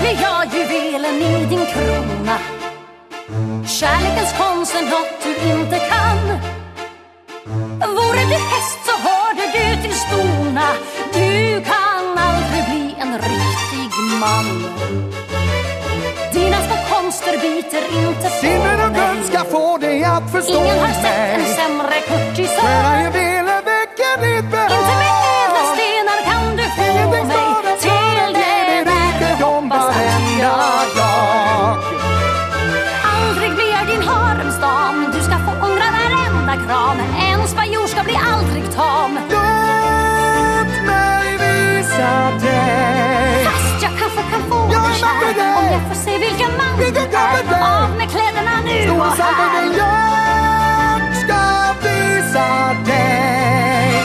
är jag juvelen i din krona. Kärlekens konst är något du inte kan. Vore du häst så hörde du till stona. Du kan aldrig bli en riktig man. Dina små konster biter inte på Sinnen och mig. död ska få dig att förstå Ingen har sett mig. en sämre kurtisör. Sköna juveler väcker ditt behag. Inte med ädla stenar kan du få mig till den rikedom varenda dag. Aldrig blir jag din haremsdam. Du ska få ångra varenda kram. En spanjor ska bli aldrig tam. Låt mig visa dig. Fast jag kanske kan få Jag dig är med kär. dig. Om jag får se vilken man du Vilken man du är. är. Av med kläderna nu Stora och saker här. jag ska visa dig.